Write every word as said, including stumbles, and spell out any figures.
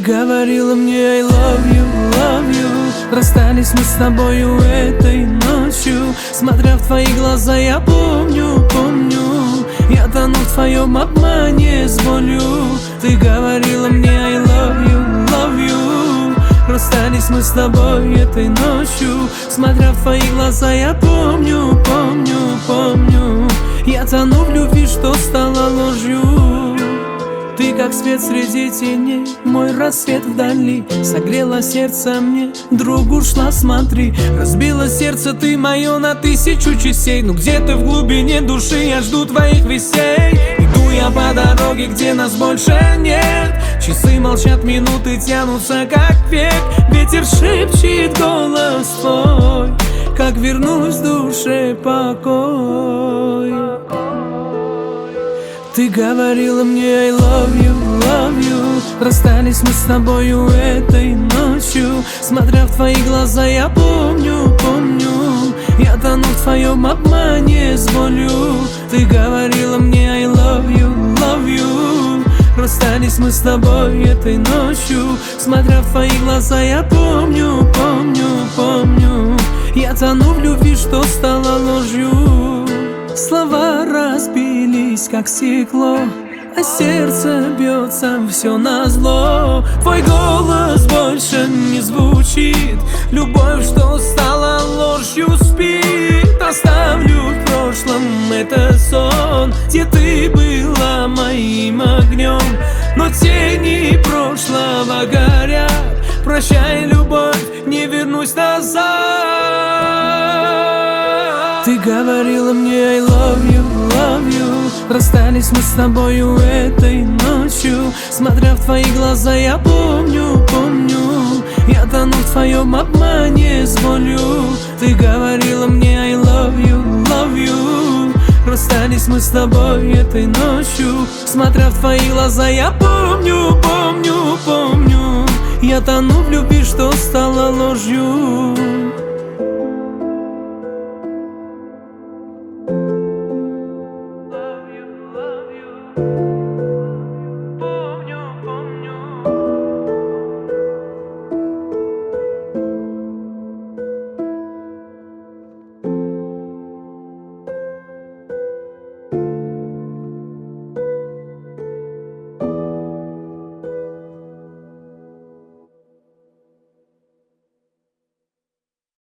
говорила мне I love you, love you. Расстались мы с тобою этой ночью. Смотря в твои глаза, я помню, помню. Я тону в твоем обмане с болью. Ты говорила мне I love you, love you. Расстались мы с тобой этой ночью. Смотря в твои глаза, я помню, помню, помню. Я тону в любви, что стала ложью. Ты как свет среди теней, мой рассвет вдали. Согрела сердце мне, другу шла, смотри. Разбила сердце ты мое на тысячу частей. Но где ты в глубине души, я жду твоих вестей. Иду я по дороге, где нас больше нет. Часы молчат, минуты тянутся как век. Ветер шепчет голос твой, как вернусь в душе покой. Ты говорила мне I love you, love you. Расстались мы с тобою этой ночью. Смотря в твои глаза, я помню, помню. Я тону в твоем обмане с болью. Ты говорила мне I love you, love you. Расстались мы с тобой этой ночью. Смотря в твои глаза, я помню, помню, помню. Я тону в любви, что стала ложью. Слова разбились, как стекло, а сердце бьется все назло. Твой голос больше не звучит. Любовь, что стала ложью, спит. Оставлю в прошлом этот сон, где ты была моим огнем. Но тени прошлого горят. Прощай, любовь, не вернусь назад. Ты говорила мне I love you, love you. Расстались мы с тобою этой ночью. Смотря в твои глаза, я помню, помню. Я тону в твоем обмане с болью. Ты говорила мне I love you, love you. Расстались мы с тобой этой ночью. Смотря в твои глаза, я помню, помню, помню. Я тону в любви, что стала ложью.